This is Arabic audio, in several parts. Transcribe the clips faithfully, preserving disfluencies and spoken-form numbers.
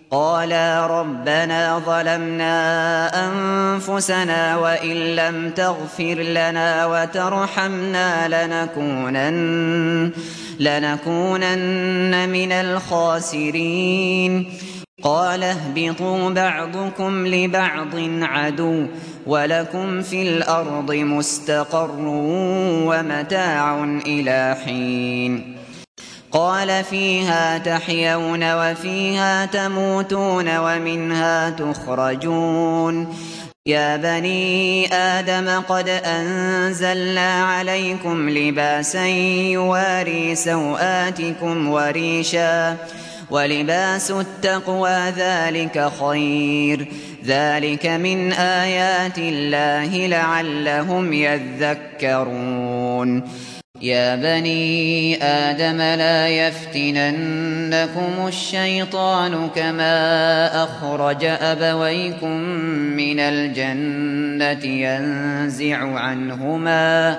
قالا ربنا ظلمنا أنفسنا وإن لم تغفر لنا وترحمنا لنكونن, لنكونن من الخاسرين. قال اهبطوا بعضكم لبعض عدو ولكم في الأرض مستقر ومتاع إلى حين. قال فيها تحيون وفيها تموتون ومنها تخرجون. يا بني آدم قد أنزلنا عليكم لباسا يواري سوآتكم وريشا ولباس التقوى ذلك خير. ذلك من آيات الله لعلهم يذكرون. يا بني آدم لا يفتننكم الشيطان كما أخرج أبويكم من الجنة ينزع عنهما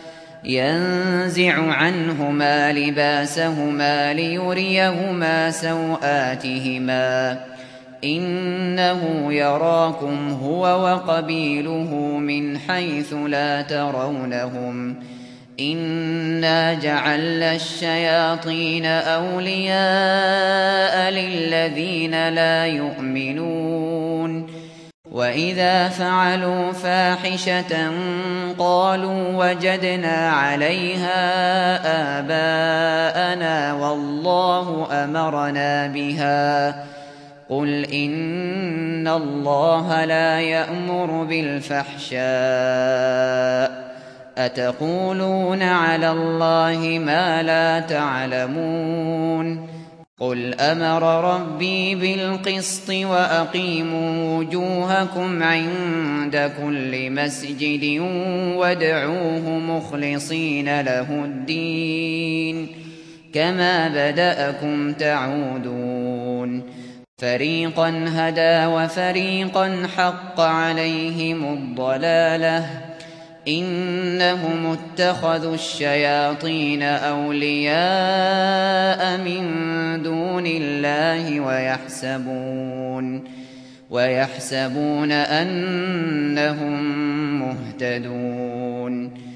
ينزع عنهما لباسهما ليريهما سوآتهما إنه يراكم هو وقبيله من حيث لا ترونهم إنا جعلنا الشياطين أولياء للذين لا يؤمنون. وإذا فعلوا فاحشة قالوا وجدنا عليها آباءنا والله أمرنا بها قل إن الله لا يأمر بالفحشاء أتقولون على الله ما لا تعلمون. قل أمر ربي بالقسط وأقيموا وجوهكم عند كل مسجد وادعوه مخلصين له الدين كما بدأكم تعودون. فريقا هدى وفريقا حق عليهم الضلالة إنهم اتخذوا الشياطين أولياء من دون الله ويحسبون, ويحسبون أنهم مهتدون.